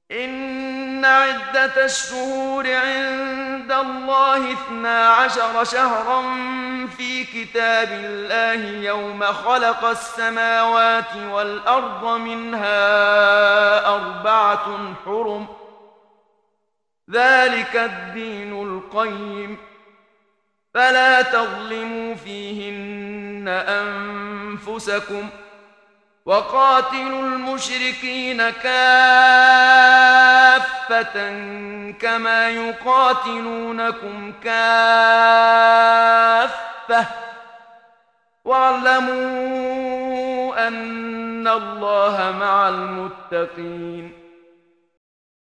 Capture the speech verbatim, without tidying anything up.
إن عدة الشهور عند الله اثنا عشر شهرا في كتاب الله يوم خلق السماوات والأرض منها أربعة حرم ذلك الدين القيم فلا تظلموا فيهن أنفسكم وقاتلوا المشركين كافة كما يقاتلونكم كافة واعلموا أن الله مع المتقين